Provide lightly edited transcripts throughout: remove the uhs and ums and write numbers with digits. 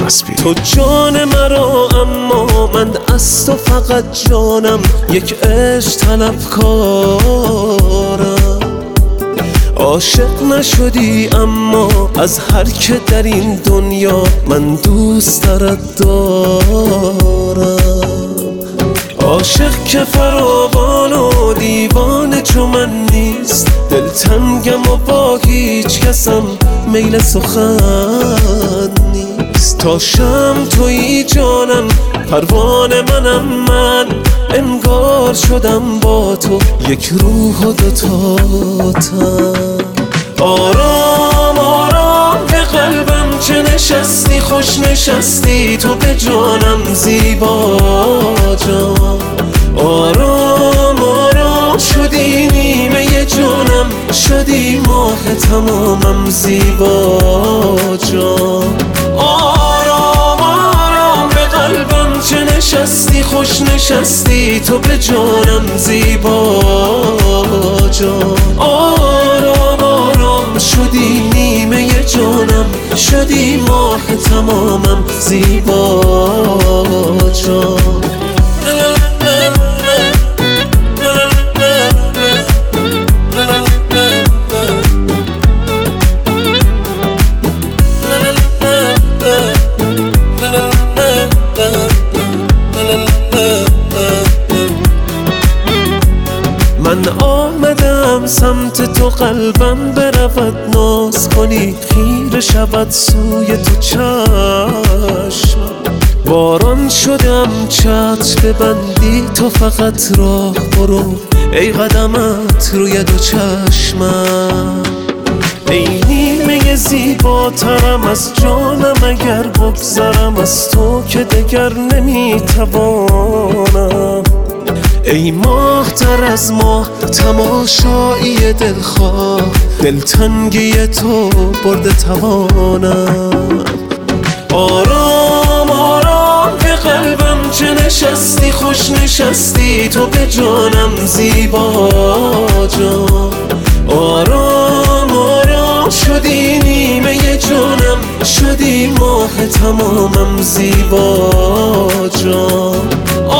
نسبی. تو جان مرا اما من از تو فقط جانم، یک عشق طلبکارم. عاشق نشدی اما از هر که در این دنیا من دوست دارم. عاشق که فراوان و دیوانه چو من نیست، دلتنگم و با هیچ کسم میل سخن نیست. تا شم تویی جانم، پروانه منم من، انگار شدم با تو یک روح و دوتا تن. آرام آرام به قلبم چه نشستی، خوش نشستی تو به جانم زیبا جان. آرام آرام شدی نیمه جانم، شدی ماه تمامم زیبا جان. آرام آرام به قلبم چه نشستی، خوش نشستی تو به جانم زیبا جان. آرام آرام شدی نیمه جانم، شدی ماه تمامم زیبا جان. من آمدم سمت تو، قلبم برود ناز کنی، خیره شود سوی تو چشم. باران شدم چتر ببندی تو فقط راه برو، ای قدمت روی دو چشمم. ای نیمه زیباترم از جانم، اگر بگذرم از تو که دگر نمیتوانم. ای ماه تر از ماه تماشایی دلخواه، دلتنگی تو برده توانم. آرام آرام به قلبم چه نشستی، خوش نشستی تو به جانم زیبا جان. آرام آرام شدی نیمه جانم، شدی ماه تمامم زیبا جان.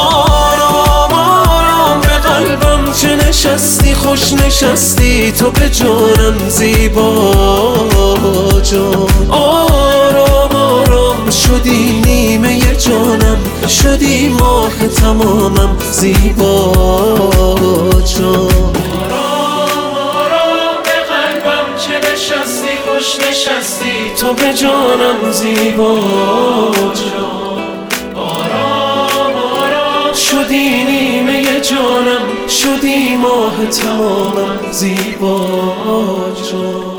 چه نشستی، خوش نشستی تو به جانم زیبا جان. آرام آرام شدی نیمه جانم، شدی ماه تمامم زیبا جان. آرام آرام به قلبم چه نشستی، خوش نشستی تو به جانم زیبا جان. آرام آرام شدی نیمه جانم، شدی ماه تمامم زیبا جان.